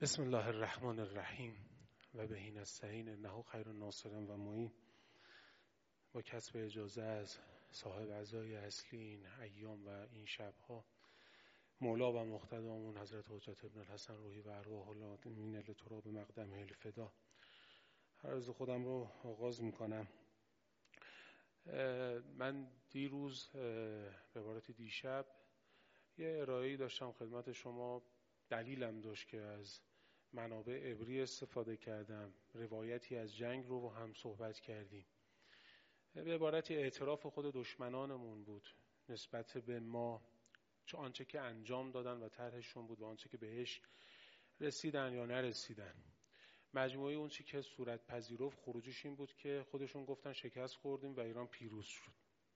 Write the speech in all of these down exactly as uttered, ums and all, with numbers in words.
بسم الله الرحمن الرحیم و بهی نستعین انه خیر الناصر و معین. با کسب اجازه از صاحب عزای اصلی این ایام و این شبها، مولا و مقتدامون حضرت حجت ابن الحسن روحی و ارواح العالمین لتراب مقدمه الفدا، عرض خودم رو آغاز میکنم. من دیروز به عبارت دیشب یه ارائه‌ای داشتم خدمت شما. دلیلم داشت که از منابع عبری استفاده کردم، روایتی از جنگ رو هم صحبت کردیم. به عبارتی اعتراف خود دشمنانمون بود نسبت به ما، چه آنچه که انجام دادن و طرحشون بود و آنچه که بهش رسیدن یا نرسیدن. مجموعه اون چی که صورت پذیرفت خروجش این بود که خودشون گفتن شکست خوردیم و ایران پیروز شد.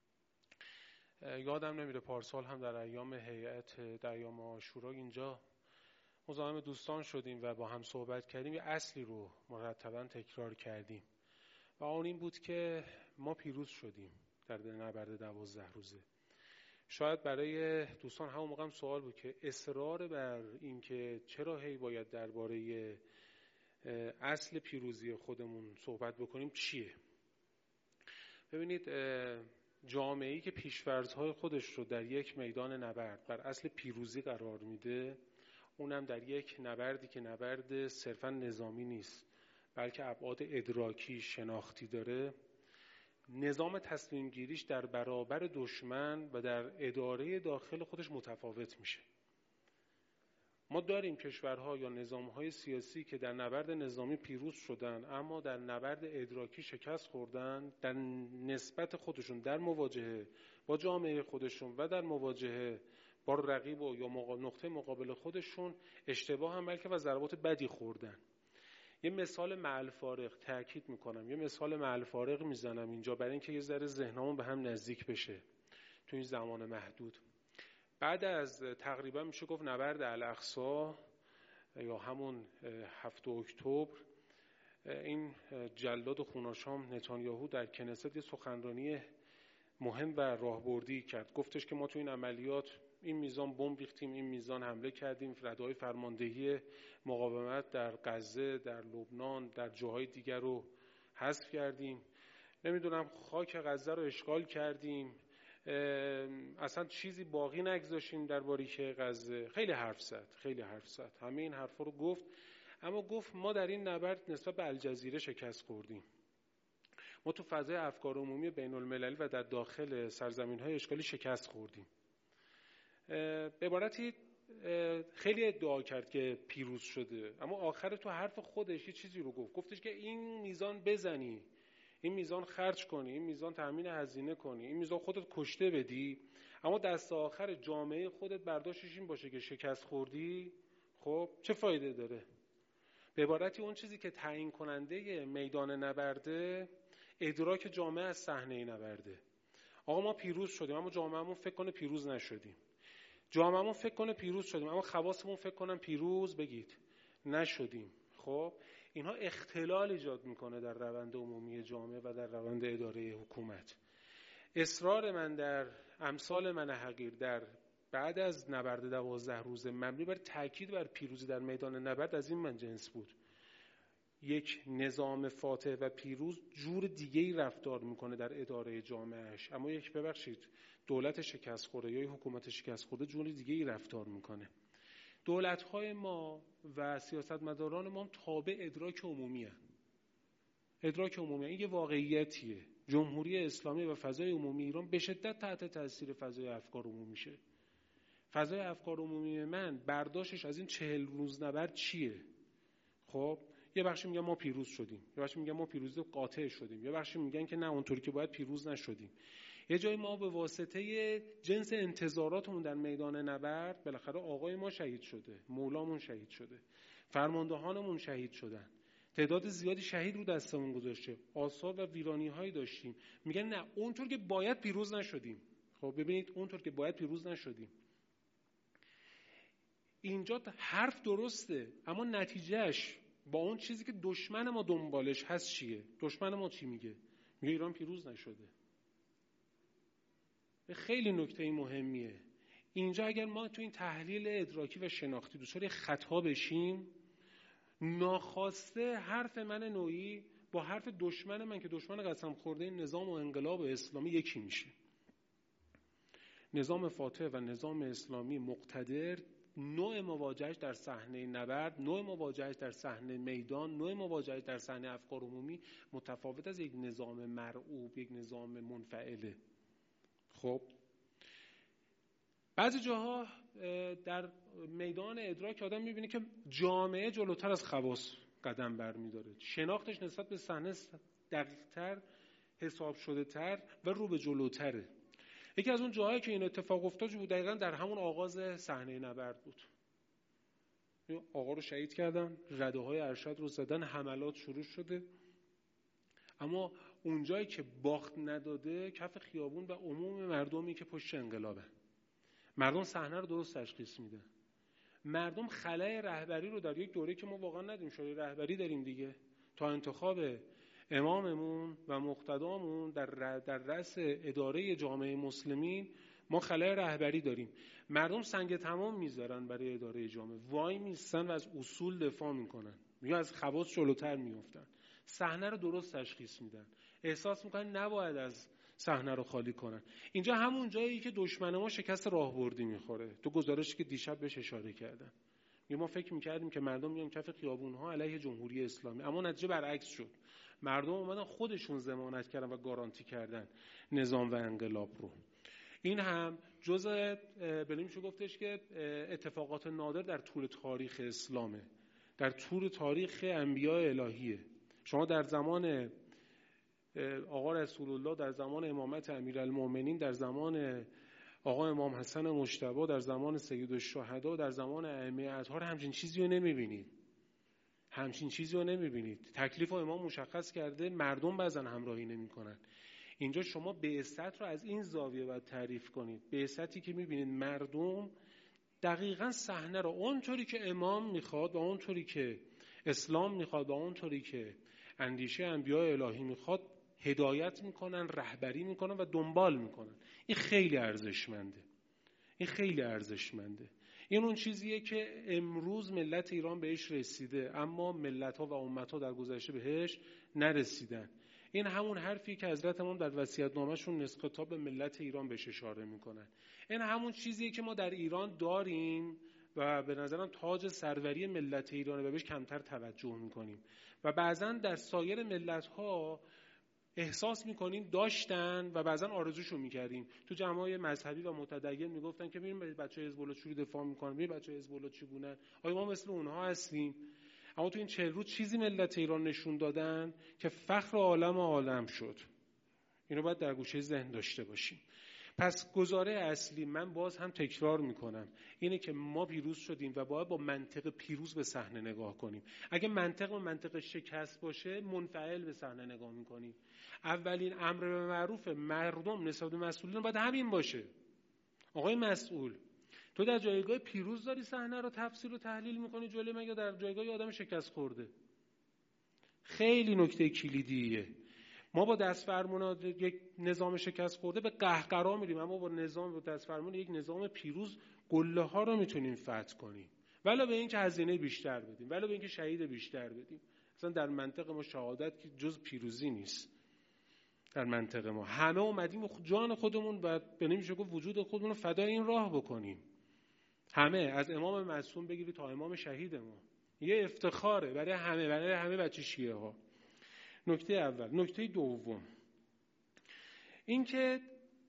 یادم نمیره پارسال هم در ایام هیئت در ایام عاشورا اینجا مزاحم دوستان شدیم و با هم صحبت کردیم. یه اصلی رو مرتباً تکرار کردیم و آن این بود که ما پیروز شدیم در نبرد دوازده روزه. شاید برای دوستان همون موقع هم سوال بود که اصرار بر این که چرا هی باید درباره اصل پیروزی خودمون صحبت بکنیم چیه؟ ببینید، جامعه‌ای که پیش‌فرض‌های خودش رو در یک میدان نبرد بر اصل پیروزی قرار میده، اونم در یک نبردی که نبرد صرفاً نظامی نیست بلکه ابعاد ادراکی شناختی داره، نظام تصمیم گیریش در برابر دشمن و در اداره داخل خودش متفاوت میشه. ما داریم کشورها یا نظامهای سیاسی که در نبرد نظامی پیروز شدن اما در نبرد ادراکی شکست خوردن، در نسبت خودشون در مواجهه با جامعه خودشون و در مواجهه با رقیب و یا نقطه مقابل خودشون اشتباه هم بلکه و ضربات بدی خوردن. یه مثال مع الفارق تأکید میکنم، یه مثال مع الفارق میزنم اینجا برای اینکه یه ذره ذهنمون به هم نزدیک بشه تو این زمان محدود. بعد از تقریبا میشه گفت نبرد الاقصی یا همون هفتم اکتبر، این جلاد خوناشام نتانیاهو در کنست یه سخنرانی مهم و راهبردی کرد. گفتش که ما تو این عملیات این میزان بمب ریختیم، این میزان حمله کردیم، ردای فرماندهی مقاومت در غزه، در لبنان، در جاهای دیگر رو حذف کردیم، نمیدونم خاک غزه رو اشغال کردیم، اصلا چیزی باقی نگذاشتیم در باریکه غزه. خیلی حرف زد، خیلی حرف زد، همه این حرفا رو گفت. اما گفت ما در این نبرد نسبت به الجزیره شکست خوردیم. ما تو فضای افکار عمومی بین المللی و در داخل سرزمین‌های اشغالی شکست خوردیم. به عبارتی خیلی ادعا کرد که پیروز شده، اما آخر تو حرف خودش یه چیزی رو گفت. گفتش که این میزان بزنی، این میزان خرج کنی، این میزان تامین هزینه کنی، این میزان خودت کشته بدی، اما دست آخر جامعه خودت برداشتش این باشه که شکست خوردی، خب چه فایده داره؟ به عبارتی اون چیزی که تعیین کننده میدان نبرده ادراک جامعه از صحنه نبرده. آقا ما پیروز شدیم اما جامعهمون فکر کنه پیروز نشدیم، جامعهمون فکر کنه پیروز شدیم اما خواصمون فکر کنن پیروز بگید نشدیم. خب اینها اختلال ایجاد میکنه در روند عمومی جامعه و در روند اداره حکومت. اصرار من در امثال من حقیر در بعد از نبرد دوازده روزه مبنی بر تاکید بر پیروزی در میدان نبرد از این من جنس بود. یک نظام فاتح و پیروز جور دیگه‌ای رفتار میکنه در اداره جامعهش، اما یک ببخشید دولت شکست خورده یا حکومت شکست خورده جور دیگه‌ای رفتار میکنه. دولت‌های ما و سیاستمداران ما تابع ادراک عمومی هستند. ادراک عمومی این یه واقعیتیه. جمهوری اسلامی و فضای عمومی ایران به شدت تحت تاثیر فضای افکار عمومی میشه. فضای افکار عمومی من برداشتش از این چهل روز نبرد چیه؟ خب یه بخشی میگن ما پیروز شدیم، یه بخشی میگن ما پیروزی قاطع شدیم، یه بخشی میگن که نه اونطوری که باید پیروز نشدیم. یه جایی ما به واسطه جنس انتظاراتمون در میدان نبرد بالاخره آقای ما شهید شده، مولامون شهید شده، فرماندهانمون شهید شدن، تعداد زیادی شهید رو دستمون گذاشته، آثار و ویرانی‌هایی داشتیم. میگن نه اونطور که باید پیروز نشدیم. خب ببینید اونطور که باید پیروز نشدیم. اینجا حرف درسته اما نتیجهش با اون چیزی که دشمن ما دنبالش هست چیه؟ دشمن ما چی میگه؟ میگه ایران پیروز نشده. خیلی نکته مهمیه اینجا. اگر ما تو این تحلیل ادراکی و شناختی دچار خطا بشیم، ناخواسته حرف من نوعی با حرف دشمن من که دشمن قسم خورده نظام و انقلاب اسلامی یکی میشه. نظام فاتح و نظام اسلامی مقتدر، نوع مواجهش در صحنه نبرد، نوع مواجهش در صحنه میدان، نوع مواجهش در صحنه افکار عمومی متفاوت از یک نظام مرعوب، یک نظام منفعله. خب بعضی جاها در میدان ادراک آدم میبینه که جامعه جلوتر از خواص قدم برمیداره، شناختش نسبت به صحنه دقیق‌تر، حساب شده تر و رو به جلوتره. یکی از اون جاهایی که این اتفاق افتاد بود دقیقاً در همون آغاز صحنه نبرد بود. آقا رو شهید کردن، رده های ارشد رو زدن، حملات شروع شده، اما اون جایی که باخت نداده کف خیابون و عموم مردمی که پشت انقلابن. مردم صحنه رو درست تشخیص میدن. مردم خلأ رهبری رو در یک دوره که ما واقعا ندیم شورای رهبری داریم دیگه، تا انتخاب اماممون و مقتدامون در در رأس اداره جامعه مسلمین ما خلأ رهبری داریم. مردم سنگ تمام میذارن برای اداره جامعه، وای میستن و از اصول دفاع میکنن، یا از خواص جلوتر میافتن، صحنه رو درست تشخیص میدن، احساس میکنن نباید از صحنه رو خالی کنن. اینجا همون جایی که دشمن ما شکست راهبردی میخوره. تو گزارشی که دیشب بهش اشاره کردن، ما فکر میکردیم که مردم میان کف خیابون‌ها علیه جمهوری اسلامی، اما نتیجه برعکس شد. مردم اومدن خودشون ضمانت کردن و گارانتی کردن نظام و انقلاب رو. این هم جزء بله میشه گفتش که اتفاقات نادر در طول تاریخ اسلامه، در طول تاریخ انبیاء الهیه. شما در زمان آقا رسول الله، در زمان امامت امیرالمومنین، در زمان آقا امام حسن مجتبی، در زمان سید الشهدا، در زمان ائمه اطهار همچین چیزی رو نمیبینید. همچین چیزی رو نمیبینید. تکلیف امام مشخص کرده، مردم بعضن همراهی نمیکنن. اینجا شما بعثت رو از این زاویه باید تعریف کنید. بعثتی که میبینید مردم دقیقاً صحنه رو اونطوری که امام میخواد و اونطوری که اسلام میخواد و اونطوری که اندیشه انبیاء الهی میخواد هدایت میکنن، رهبری میکنن و دنبال میکنن. این خیلی ارزشمنده. این خیلی ارزشمنده. این اون چیزیه که امروز ملت ایران بهش رسیده، اما ملت‌ها و امت‌ها در گذشته بهش نرسیدن. این همون حرفی که حضرت امام در وصیت‌نامه‌شون نسخ کتاب به ملت ایران بهش اشاره میکنن. این همون چیزیه که ما در ایران داریم و به نظرم تاج سروری ملت ایرانه و بهش کمتر توجه میکنیم و بعضا در سایر ملت‌ها احساس میکنیم داشتن و بعضا آرزوشو میکردیم. تو جمعای مذهبی و متدین میگفتن که ببین بچهای حزب الله چوری دفاع میکنن، ببین بچهای حزب الله چگونن، آیا ما مثل اونها هستیم؟ اما تو این چهل روز چیزی ملت ایران نشون دادن که فخر عالم و عالم شد. اینو باید در گوشه ذهن داشته باشیم. پس گزاره اصلی، من باز هم تکرار میکنم، اینه که ما پیروز شدیم و باید با منطق پیروز به صحنه نگاه کنیم. اگه منطق و منطق شکست باشه منفعل به صحنه نگاه میکنیم. اولین امر به معروف مردم نسبت به مسئولین باید همین باشه. آقای مسئول، تو در جایگاه پیروز داری صحنه رو تفسیر و تحلیل میکنی جلوی من، یا در جایگاه آدم شکست خورده؟ خیلی نکته کلیدیه. ما با دست فرمون یک نظام شکست خورده به قهقرا میریم، اما با نظام و دست فرمون یک نظام پیروز گله ها رو میتونیم فتح کنیم، ولی به این که هزینه بیشتر بدیم، ولی به این که شهید بیشتر بدیم. مثلا در منطق ما شهادت که جز پیروزی نیست. در منطق ما همه اومدیم جان خودمون و به نمیشه گفت وجود خودمون رو فدای این راه بکنیم. همه، از امام معصوم بگیری تا امام شهید ما، یه افتخاره برای همه، برای همه بچه شیعه ها. نکته اول. نکته دوم این که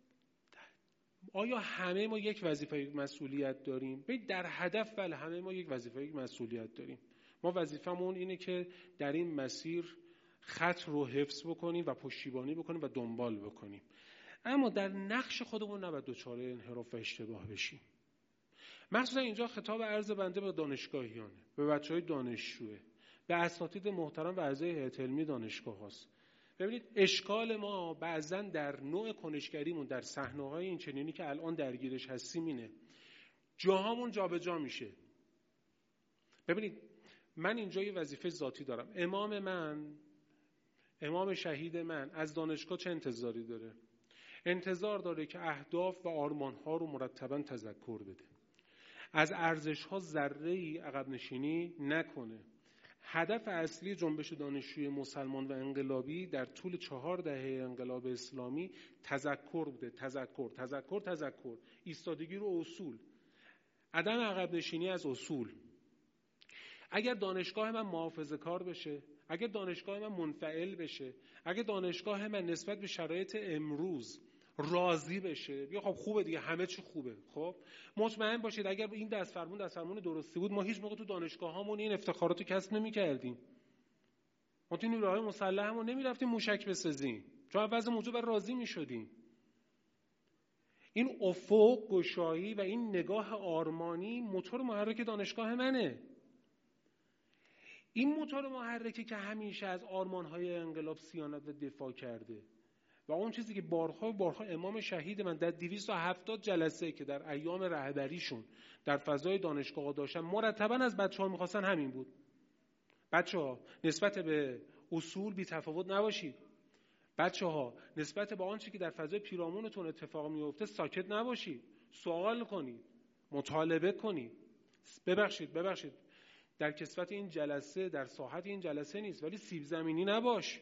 آیا همه ما یک وظیفه مسئولیت داریم؟ ببین در هدف بله همه ما یک وظیفه مسئولیت داریم. ما وظیفمون اینه که در این مسیر خط رو حفظ بکنیم و پشتیبانی بکنیم و دنبال بکنیم، اما در نقش خودمون نباید دچار انحراف و اشتباه بشیم. مخصوصا اینجا خطاب عرض بنده به دانشگاهیانه، به بچهای دانشجوه، به اساتید محترم و اعضای هیئت علمی دانشگاه هاست. ببینید اشکال ما بعضا در نوع کنشگریمون در صحنه‌های این چنینی که الان درگیرش هستیم اینه، جاهامون جابجا میشه. ببینید من اینجا یه وظیفه ذاتی دارم. امام من، امام شهید من از دانشگاه چه انتظاری داره؟ انتظار داره که اهداف و آرمان‌ها رو مرتباً تذکر بده، از ارزش‌ها ذره‌ای عقب نشینی نکنه، هدف اصلی جنبش دانشجوی مسلمان و انقلابی در طول چهار دهه انقلاب اسلامی تذکر بوده. تذکر، تذکر، تذکر. ایستادگی رو اصول. عدم عقب نشینی از اصول. اگر دانشگاه من محافظه کار بشه، اگر دانشگاه من منفعل بشه، اگر دانشگاه من نسبت به شرایط امروز راضی بشه، بیا خب خوبه دیگه، همه چی خوبه، خب مطمئن باشید اگر این دست فرمون دست فرمون درستی بود، ما هیچ موقع تو دانشگاه هامون این افتخاراتو کسب نمی‌کردیم. ما تو نیروهای مسلحمون نمی‌رفتیم موشک بسازیم، چون وضع موضوع بر راضی می‌شدیم. این افق گشایی و این نگاه آرمانی موتور محرک دانشگاه منه. این موتور محرکی که همیشه از آرمان‌های انقلاب صیانت و دفاع کرده و اون چیزی که بارها و بارها امام شهید من در دویست و هفتاد جلسه که در ایام رهبریشون در فضای دانشگاه داشتن مرتباً از بچه‌ها می‌خواستن همین بود. بچه‌ها نسبت به اصول بی تفاوت نباشید. بچه‌ها نسبت به آنچه که در فضای پیرامونتون اتفاق میفته ساکت نباشید. سوال کنید، مطالبه کنید. ببخشید ببخشید در کسوت این جلسه، در ساحت این جلسه نیست، ولی سیب زمینی نباش.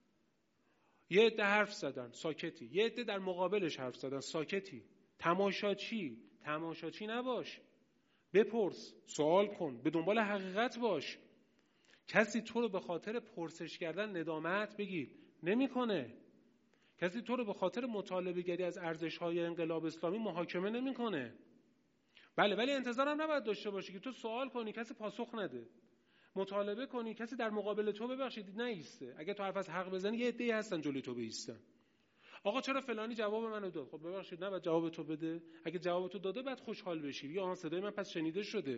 یه عده حرف زدن ساکتی، یه عده در مقابلش حرف زدن ساکتی. تماشاچی تماشاچی نباش. بپرس، سوال کن، به دنبال حقیقت باش. کسی تو رو به خاطر پرسش کردن ندامت بگیر نمیکنه. کسی تو رو به خاطر مطالبه گری از ارزش‌های انقلاب اسلامی محاکمه نمیکنه. بله ولی انتظار هم نباید داشته باشی که تو سوال کنی کسی پاسخ نده، مطالبه کنی کسی در مقابل تو ببخشید نایسته. اگه تو حرف از حق بزنی یه عده‌ای هستن جلوی تو بایستن. آقا چرا فلانی جواب منو داد؟ خب ببخشید نه بعد جواب تو بده. اگه جواب تو داده بعد خوشحال بشی، یا آن صدای من پس شنیده شده.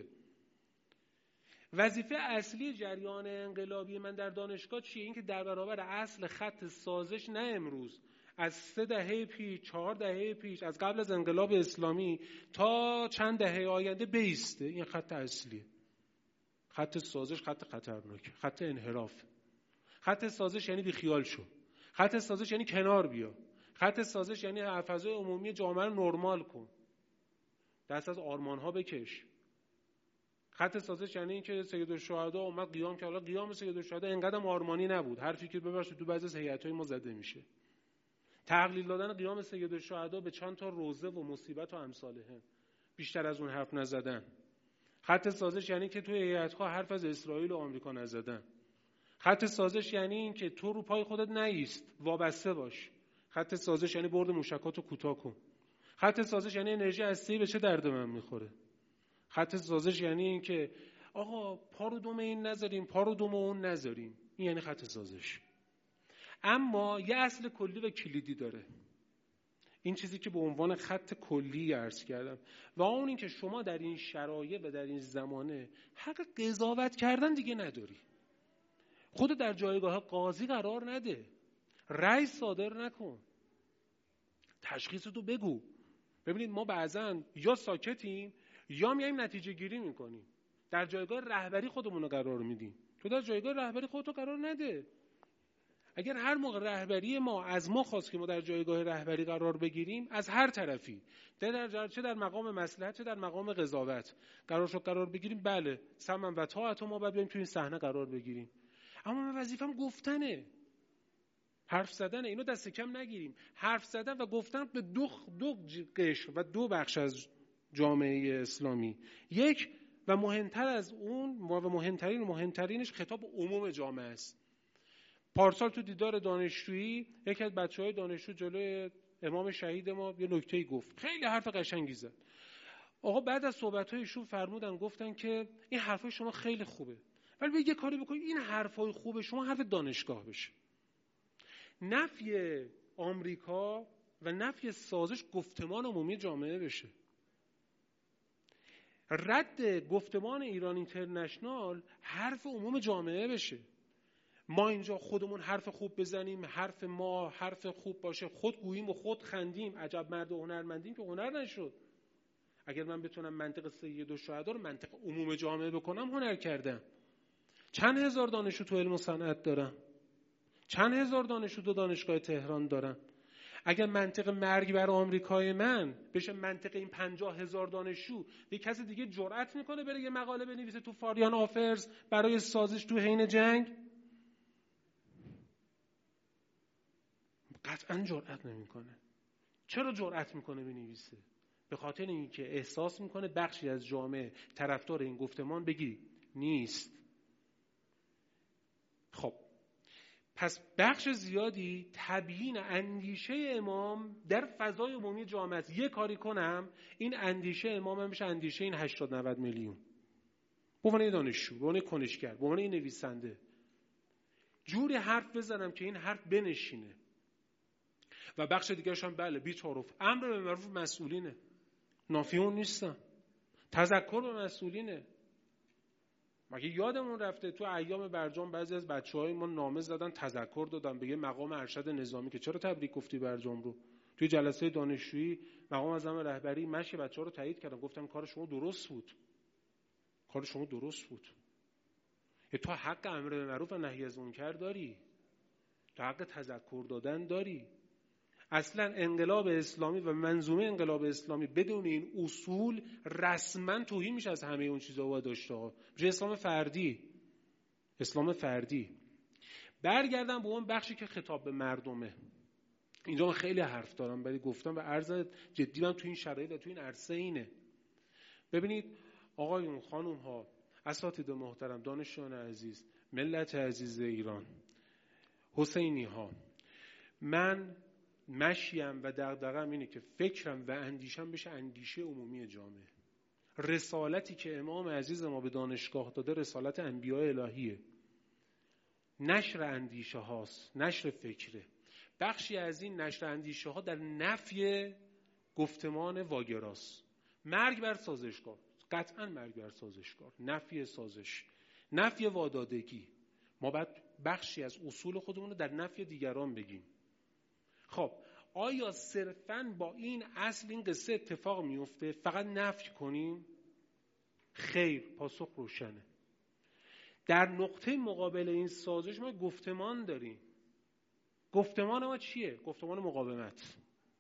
وظیفه اصلی جریان انقلابی من در دانشگاه چیه؟ این که در برابر اصل خط سازش نه امروز، از سه دهه پیش، چهار دهه پیش، از قبل از انقلاب اسلامی تا چند دهه آینده بیسته. این خط اصلیه. خط سازش خط خطرناک، خط انحراف. خط سازش یعنی بیخیال شو. خط سازش یعنی کنار بیا. خط سازش یعنی فضای عمومی جامعه رو نرمال کن. دست از آرمان‌ها بکش. خط سازش یعنی این که سیدالشهدا اومد قیام که حالا قیام سیدالشهدا اینقدر آرمانی نبود. حرفی که ببخشید تو بعضی از هیئت‌های ما زده میشه. تقلیل دادن قیام سیدالشهدا به چند تا روزه و مصیبت و امثالهم. بیشتر از اون حرف نزدن. خط سازش یعنی که توی هیئت‌ها حرف از اسرائیل و آمریکا نزدن. خط سازش یعنی این که تو رو پای خودت نایست، وابسته باش. خط سازش یعنی برد موشکاتو کوتاه کن. خط سازش یعنی انرژی هسته‌ای به چه درد من میخوره. خط سازش یعنی این که آقا پا رو دم این نذاریم، پا رو دم اون نذاریم. این یعنی خط سازش. اما یه اصل کلی و کلیدی داره. این چیزی که به عنوان خط کلی عرض کردم و اون این که شما در این شرایط و در این زمانه حق قضاوت کردن دیگه نداری. خود در جایگاه قاضی قرار نده. رأی صادر نکن. تشخیصتو بگو. ببینید ما بعضن یا ساکتیم یا میایم نتیجه گیری میکنیم. در جایگاه رهبری خودمون رو قرار میدیم. تو در جایگاه رهبری خودتو قرار نده. اگر هر موقع رهبری ما از ما خواست که ما در جایگاه رهبری قرار بگیریم، از هر طرفی، در چه در مقام مصلحت چه در مقام قضاوت قرار شد قرار بگیریم، بله سمع و طاعت ما باید بریم تو این صحنه قرار بگیریم. اما من وظیفه‌م گفتنه، حرف زدنه. اینو دست کم نگیریم. حرف زدن و گفتن به دو دو قشر و دو بخش از جامعه اسلامی. یک و مهمتر از اون و مهمترین و مهمترینش خطاب عموم جامعه است. پارسال تو دیدار دانشجویی یکی از بچه‌های دانشجو جلوی امام شهید ما یه نکته‌ای گفت، خیلی حرف قشنگی زد. آقا بعد از صحبت‌هایشون فرمودن گفتن که این حرفای شما خیلی خوبه، ولی بیا یه کاری بکنید این حرفای خوبه شما حرف دانشگاه بشه. نفی آمریکا و نفی سازش گفتمان عمومی جامعه بشه. رد گفتمان ایران اینترنشنال حرف عموم جامعه بشه. ما اینجا خودمون حرف خوب بزنیم، حرف ما حرف خوب باشه، خود گوییم و خود خندیم، عجب مرد و هنرمندیم که هنر نشد. اگر من بتونم منطق سیدالشهدا رو منطق عموم جامعه بکنم هنر کردم. چند هزار دانشجو تو علم و صنعت دارم، چند هزار دانشجو تو دانشگاه تهران دارم. اگر منطق مرگ بر آمریکای من بشه منطق این پنجاه هزار دانشجو، یک کسی دیگه جرأت میکنه بره یه مقاله بنویسه تو فاریان آفرز برای سازش تو حین جنگ؟ قطعا جرأت نمیکنه. چرا جرأت میکنه بنویسه؟ به خاطر اینکه احساس میکنه بخشی از جامعه طرفدار این گفتمان بگی نیست. خب پس بخش زیادی تبیین اندیشه امام در فضای عمومی جامعه است. یه کاری کنم این اندیشه امام هم بشه اندیشه این هشتاد نود میلیون، به عنوان دانشجو، به عنوان کنشگر، به عنوان نویسنده جوری حرف بزنم که این حرف بنشینه. و بخش دیگرش هم بله بی‌تعارف، امر به معروف مسئولینه، نافیون نیستن، تذکر به مسئولینه. مگه یادمون رفته تو ایام برجام بعضی از بچه‌های ما نامه زدن تذکر دادن به یه مقام ارشد نظامی که چرا تبریک گفتی برجام رو؟ توی جلسه دانشجویی مقام اعظم رهبری مشی بچه‌ها رو تایید کردن، گفتم کار شما درست بود، کار شما درست بود. تو حق امر به معروف و نهی از منکر داری، تو حق تذکر دادن داری. اصلا انقلاب اسلامی و منظومه انقلاب اسلامی بدون این اصول رسما توهین میشه از همه اون چیزا و داشته ها. میشه اسلام فردی. اسلام فردی. برگردم به اون بخشی که خطاب به مردمه. اینجا من خیلی حرف دارم ولی گفتم و عرض جدی من تو این شرایط و تو این عرصه اینه. ببینید آقایون خانم ها، اساتید محترم، دانشجویان عزیز، ملت عزیز ایران، حسینی ها، من مشیم و دغدغه‌ام اینه که فکرم و اندیشم بشه اندیشه عمومی جامعه. رسالتی که امام عزیز ما به دانشگاه داده رسالت انبیاء الهیه. نشر اندیشه هاست، نشر فکره. بخشی از این نشر اندیشه ها در نفی گفتمان واگراست. مرگ بر سازشکار، قطعا مرگ بر سازشکار، نفی سازش، نفی وادادگی. ما باید بخشی از اصول خودمون رو در نفی دیگران بگیم. خب آیا صرفاً با این اصل این قصه اتفاق میفته فقط نفی کنیم؟ خیر، پاسخ روشنه. در نقطه مقابل این سازش ما گفتمان داریم. گفتمان ما چیه؟ گفتمان مقاومت.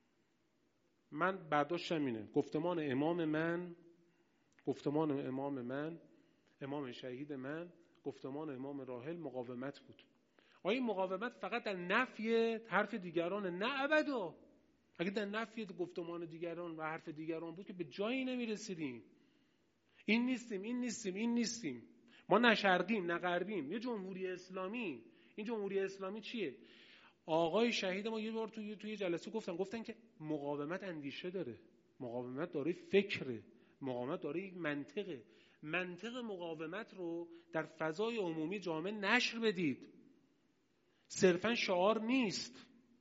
من برداشتم اینه، گفتمان امام من، گفتمان امام من، امام شهید من، گفتمان امام راحل مقاومت بود. آیا مقاومت فقط در نفی حرف دیگران؟ نه ابدا. اگه در نفی گفتمان دیگران و حرف دیگران بود که به جایی نمیرسیدیم. این نیستیم، این نیستیم، این نیستیم. ما نه شرقیم نه غربیم، یه جمهوری اسلامی. این جمهوری اسلامی چیه؟ آقای شهید ما یه بار توی توی جلسه گفتن گفتن که مقاومت اندیشه داره، مقاومت داره فکره، مقاومت داره یک منطقه. منطق مقاومت رو در فضای عمومی جامعه نشر بدید. صرفاً شعار نیست.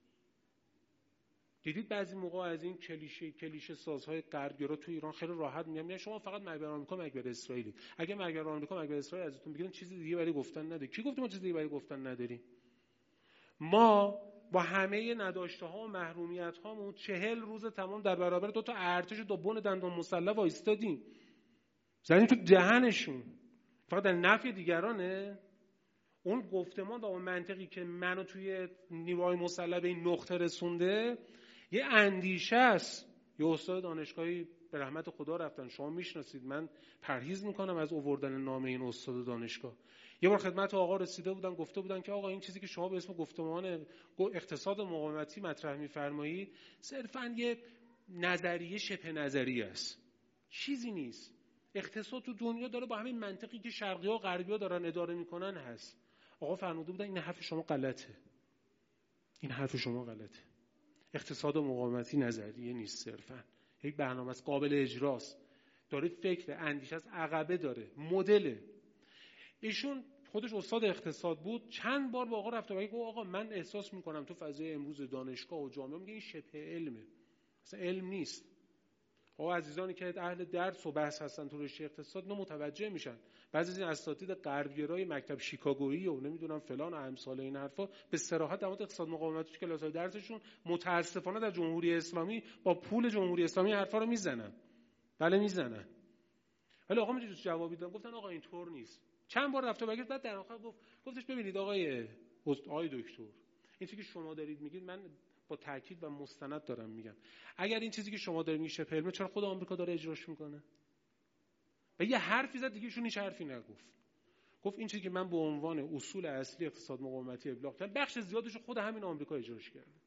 دیدید بعضی موقع از این کلیشه کلیشه سازهای غربگرا تو ایران خیلی راحت میگن میگن شما فقط مرگ بر آمریکا مرگ بر اسرائیل. اگه مرگ بر آمریکا مرگ بر اسرائیل ازتون بگیرن چیزی دیگه برای گفتن نداری. کی گفت ما چیزی دیگه برای گفتن نداریم؟ ما با همه نداشته ها و محرومیت هامون چهل روز تمام در برابر دو تا ارتش دو بن دندان مسلح وایستادیم. زدیم تو دهنشون. فقط در نفی دیگرانه. اون گفتمان و اون منطقی که منو توی نیروهای مسلح به این نقطه رسونده یه اندیشه است. یه استاد دانشگاهی به رحمت خدا رفتن، شما میشناسید، من پرهیز میکنم از آوردن نام این استاد دانشگاه. یه بار خدمت آقا رسیده بودن گفته بودن که آقا این چیزی که شما به اسم گفتمان اقتصاد مقاومتی مطرح میفرمایید صرفاً یه نظریه شبه نظریه است، چیزی نیست. اقتصاد تو دنیا داره با همین منطقی که شرقی‌ها و غربی‌ها دارن اداره میکنن هست. آقا فرموده بودن این حرف شما غلطه، این حرف شما غلطه. اقتصاد مقاومتی نظریه نیست، صرفاً یک برنامه قابل اجراست، داره فکر اندیشه از عقبه داره، مدل. ایشون خودش استاد اقتصاد بود، چند بار با آقا رفته و گفت آقا من احساس میکنم تو فضای امروز دانشگاه و جامعه میگه این شبه علمه، اصلا علم نیست. آقا عزیزانی که اهل درس و بحث هستن تو رشته اقتصاد اینو متوجه میشن. بعضی از این اساتید غربگرای مکتب شیکاگویی و نمیدونم فلان و امثال این حرفا به صراحت در مورد اقتصاد مقاومتی تو کلاس‌های درسشون متاسفانه در جمهوری اسلامی با پول جمهوری اسلامی حرفا رو میزنن. بله میزنن. ولی آقا میگه جوابی دادن، گفتن آقا اینطور نیست. چند بار رفته برگشت، بعد در آخر گفت گفتش ببینید آقای آقای دکتر، این چیزی که شما دارید میگید من با تاکید و مستند دارم میگم، اگر این چیزی که شما دارید میگید شبه علمه، چرا خود آمریکا داره اجراش میکنه؟ و یه حرفی زد دیگه ایشون هیچ حرفی نگفت. گفت این چیزی که من به عنوان اصول اصلی اقتصاد مقاومتی ابلاغ کردم، بخش زیادش خود همین آمریکا اجراش کرده.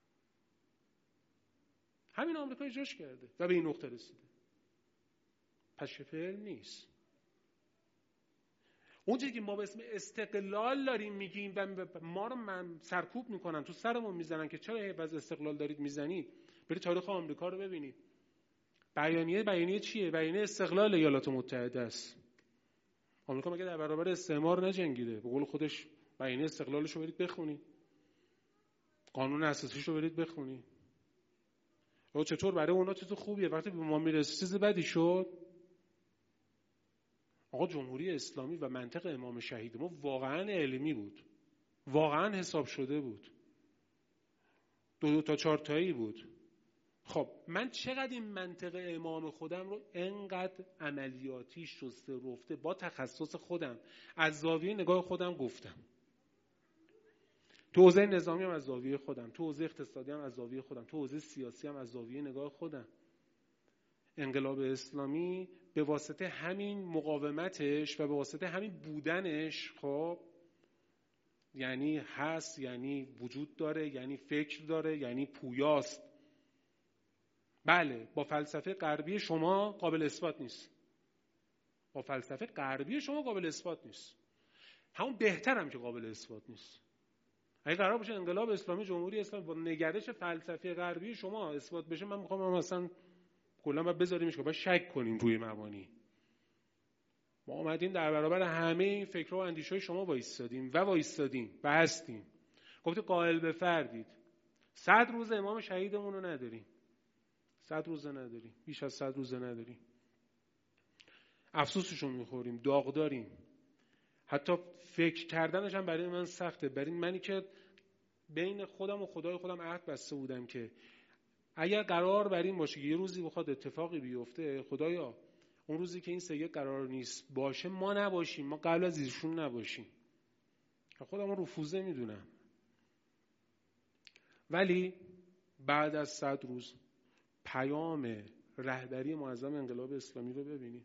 همین آمریکا اجراش کرده و به این نقطه رسیده. پس شبه علم نیست. اون چیزی که ما به اسم استقلال داریم میگیم و ما رو من سرکوب میکنن، تو سرمون میزنن که چرا از استقلال دارید میزنید، برید تاریخ آمریکا رو ببینید. بیانیه بیانیه چیه؟ بیانیه استقلال ایالات متحده است. آمریکا مگه در برابر استعمار نجنگیده؟ به قول خودش بیانیه استقلالش رو برید بخونید، قانون اساسیش رو برید بخونید. و چطور برای اونا چیز خوبیه، وقتی به ما میرسه چیز بدی شد. آقا جمهوری اسلامی و منطق امام شهید ما واقعا علمی بود، واقعا حساب شده بود، دو دو تا چهار تایی بود. خب من چقدر این منطق امام خودم رو انقدر عملیاتی شسته رفته با تخصص خودم از زاویه نگاه خودم گفتم، تو حوزه نظامی هم از زاویه خودم، تو حوزه اقتصادی هم از زاویه خودم، تو حوزه سیاسی هم از زاویه نگاه خودم. انقلاب اسلامی به واسطه همین مقاومتش و به واسطه همین بودنش، خب یعنی هست، یعنی وجود داره، یعنی فکر داره، یعنی پویاست. بله با فلسفه غربی شما قابل اثبات نیست، با فلسفه غربی شما قابل اثبات نیست، همون بهترم که قابل اثبات نیست. اگه قرار باشه انقلاب اسلامی جمهوری اسلامی با نگرش فلسفی غربی شما اثبات بشه، من میخوام هم مثلا کلا باید بذاریمش که باید شک کنیم روی مبانی. ما اومدیم در برابر همه این فکرها و اندیشه‌های شما وایستادیم و وایستادیم و هستیم. گفتی قائل به فردید، صد روز امام شهیدمون رو نداریم، صد روزه نداریم، بیش از صد روزه نداریم. افسوسشون میخوریم، داغ داریم. حتی فکر کردنش هم برای من سخته، برای منی که بین خودم و خدای خودم عهد بسته بودم که اگر قرار بر این باشه که یه روزی بخواد اتفاقی بیفته، خدایا اون روزی که این سید قرار نیست باشه ما نباشیم، ما قبل از ایشون نباشیم. خودم رو رفوزه میدونم. ولی بعد از صد روز پیام رهبری معظم انقلاب اسلامی رو ببینید.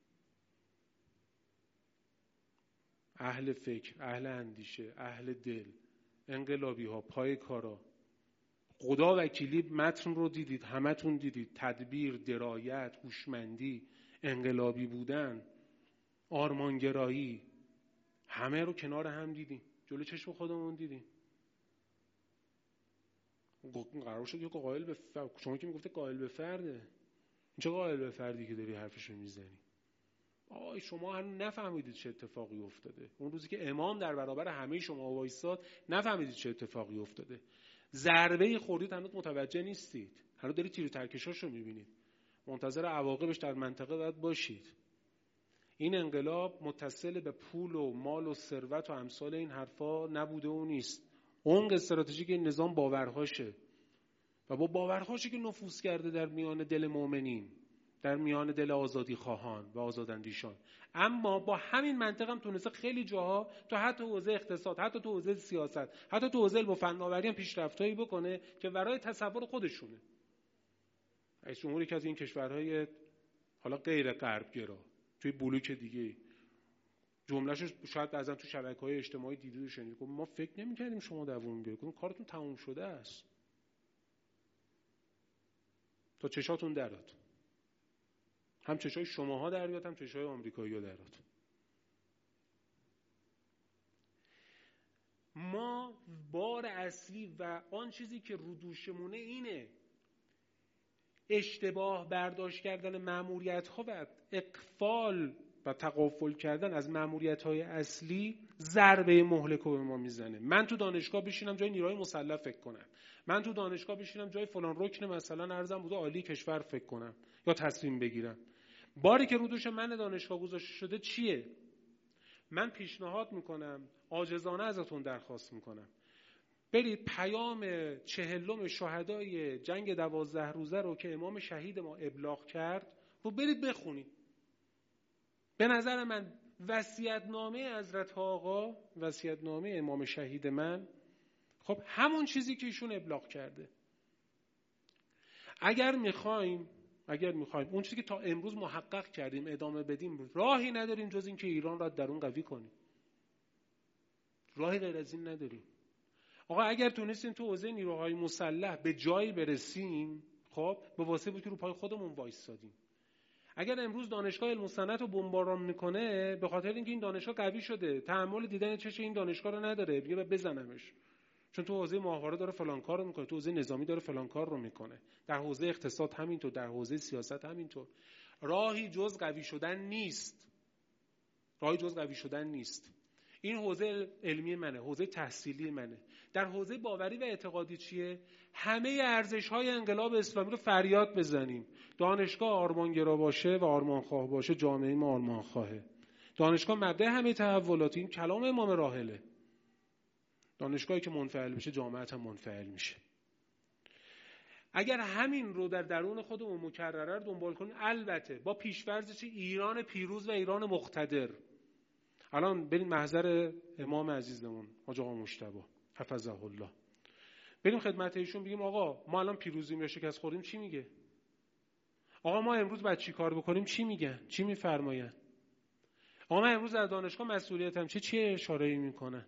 اهل فکر، اهل اندیشه، اهل دل، انقلابی ها، پای کارا، خدا وکیلی متن رو دیدید، همتون دیدید، تدبیر، درایت، هوشمندی، انقلابی بودن، آرمانگرایی، همه رو کنار هم دیدیم، جلو چشم خودمون دیدیم. قرار شد یه قائل به فرد، شما که میگفته قائل به فرده، این چه قائل به فردی که داری حرفشو میزنی؟ آی شما هنوز نفهمیدید چه اتفاقی افتاده. اون روزی که امام در برابر همه شما وایساد نفهمیدید چه اتفاقی افتاده. ضربه خوردید هنوز متوجه نیستید، هنوز دارید تیر و ترکشاشو میبینید، منتظر عواقبش در منطقه باید باشید. این انقلاب متصل به پول و مال و ثروت و امثال این حرفا نبوده و نیست. عمق استراتژیک این نظام باورهاشه و با باورهاشه که نفوذ کرده در میان دل مؤمنین، در میان دل آزادی خواهان و آزاداندیشان. اما با همین منطق هم تونسته خیلی جاها، تو حتی حوزه اقتصاد، حتی تو حوزه سیاست، حتی تو حوزه علم و فناوری هم پیشرفتایی بکنه که ورای تصور خودشونه. رئیس جمهوری که از این کشورهای حالا غیر غربگرا توی بلوک دیگه جمله‌شو شاید بعضا تو شبکه‌های اجتماعی دیدید و شنیدید، ما فکر نمی‌کردیم شما دووم بیاید، کارتون تموم شده است، تا چشاتون درات، هم چشای شماها دریات، هم چشای آمریکایی‌ها درات. ما بار اصلی و آن چیزی که رو دوشمونه اینه، اشتباه برداشت کردن مأموریت‌ها و اغفال و تغافل کردن از مأموریت‌های اصلی ضربه مهلک رو به ما میزنه. من تو دانشگاه بشینم جای نیروهای مسلح فکر کنم، من تو دانشگاه بشینم جای فلان رکن مثلا ارزم بوده عالی کشور فکر کنم یا تصمیم بگیرم. باری که رو دوش من دانشگاه گذاشته شده چیه؟ من پیشنهاد میکنم، عاجزانه ازتون درخواست میکنم، برید پیام چهلم شهدای جنگ دوازده روزه رو که امام شهید ما ابلاغ کرد رو برید بخونید. به نظر من وصیت‌نامه حضرت آقا، وصیت‌نامه امام شهید من خب همون چیزی که ایشون ابلاغ کرده. اگر میخوایم اگر میخوایم اون چیزی که تا امروز محقق کردیم ادامه بدیم، راهی نداریم جز این که ایران را درون قوی کنیم. راهی غیر از این نداریم. آقا اگر تونستیم تو حوزه نیروهای مسلح به جایی برسیم، خب به واسطه بود که رو پای خودمون وایسادیم. اگر امروز دانشگاه علم و صنعت رو بمباران میکنه به خاطر اینکه این دانشگاه قوی شده، تحمل دیدن چش این دانشگاه رو نداره، میگه بزنمش، چون تو حوزه ماهواره داره فلان کار رو میکنه، تو حوزه نظامی داره فلان کار رو میکنه، در حوزه اقتصاد همینطور، در حوزه سیاست همینطور. راهی جز قوی شدن نیست. راهی جز قوی شدن نیست. این حوزه علمی منه، حوزه تحصیلی منه. در حوزه باوری و اعتقادی چیه؟ همه ارزش‌های انقلاب اسلامی رو فریاد بزنیم. دانشگاه آرمانگرا باشه و آرمانخواه باشه، جامعه ما آرمانخواهه. دانشگاه مبدأ همه تحولات، این کلام امام راحله. دانشگاهی که منفعل بشه، جامعه هم منفعل میشه. اگر همین رو در درون خودمون مکرره رو دنبال کنیم، البته با پیش‌فرض چه ایران پیروز و ایران مقتدر. الان بریم محضر امام عزیزمون حاج آقا مجتبی حفظه الله، بریم خدمت ایشون بگیم آقا ما الان پیروزیم یا شکست خوردیم چی میگه؟ آقا ما امروز باید چی کار بکنیم چی میگن؟ چی میفرماین؟ آقا ما امروز در دانشگاه مسئولیتم چه چی اشاره‌ای میکنن؟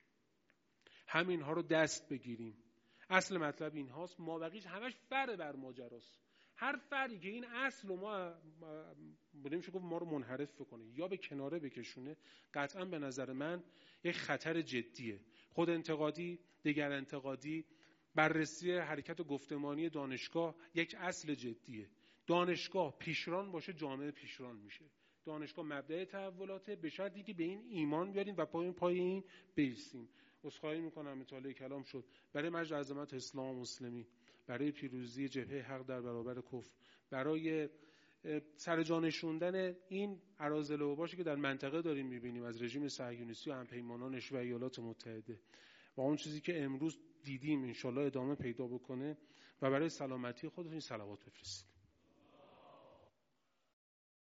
همین ها رو دست بگیریم. اصل مطلب این هاست، ما بقیش همش فر بر ماجراست. هر فری که این اصل رو ما بودیم شو گفت ما رو منحرف بکنه یا به کناره بکشونه، قطعا به نظر من یک خطر جدیه. خود انتقادی، دیگر انتقادی، بررسی حرکت گفتمانی دانشگاه یک اصل جدیه. دانشگاه پیشران باشه، جامعه پیشران میشه. دانشگاه مبدأ تحولاته، به شرطی که به این ایمان بیاریم و پای این پای این بیستیم. عذرخواهی میکنم مطالعه کلام شد. برای مجد عظمت اسلام و مسلمین، برای پیروزی جبهه حق در برابر کفر، برای سرجانشوندن این اراذل و باشه که در منطقه داریم میبینیم از رژیم صهیونیستی و همپیمانانش و ایالات متحده و اون چیزی که امروز دیدیم انشالله ادامه پیدا بکنه، و برای سلامتی خودتون صلوات بفرستید.